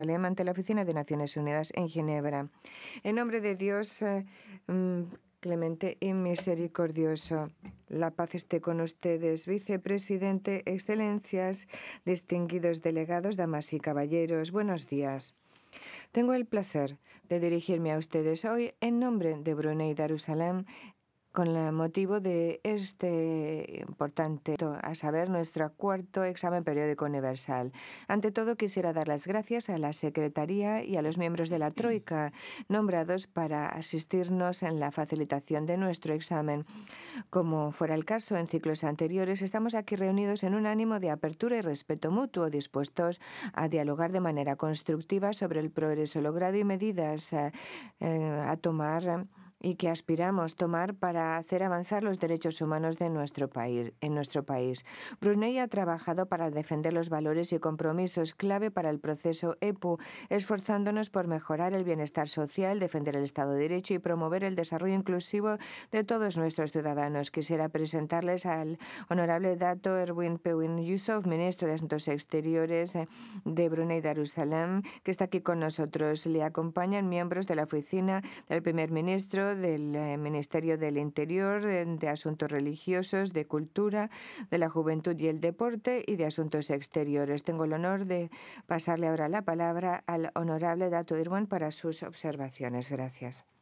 Jerusalén ante la Oficina de Naciones Unidas en Ginebra. En nombre de Dios clemente y misericordioso, la paz esté con ustedes, vicepresidente, excelencias, distinguidos delegados, damas y caballeros, buenos días. Tengo el placer de dirigirme a ustedes hoy en nombre de Brunei Darussalam con el motivo de este importante, a saber, nuestro cuarto examen periódico universal. Ante todo, quisiera dar las gracias a la Secretaría y a los miembros de la Troika, nombrados para asistirnos en la facilitación de nuestro examen. Como fuera el caso en ciclos anteriores, estamos aquí reunidos en un ánimo de apertura y respeto mutuo, dispuestos a dialogar de manera constructiva sobre el progreso logrado y medidas a tomar y que aspiramos tomar para hacer avanzar los derechos humanos de nuestro país, en nuestro país. Brunei ha trabajado para defender los valores y compromisos clave para el proceso EPU, esforzándonos por mejorar el bienestar social, defender el Estado de Derecho y promover el desarrollo inclusivo de todos nuestros ciudadanos. Quisiera presentarles al honorable Dato Erwin Pewin Yusuf, ministro de Asuntos Exteriores de Brunei Darussalam, que está aquí con nosotros. Le acompañan miembros de la oficina del primer ministro, del Ministerio del Interior, de Asuntos Religiosos, de Cultura, de la Juventud y el Deporte y de Asuntos Exteriores. Tengo el honor de pasarle ahora la palabra al honorable Dato Erwin para sus observaciones. Gracias.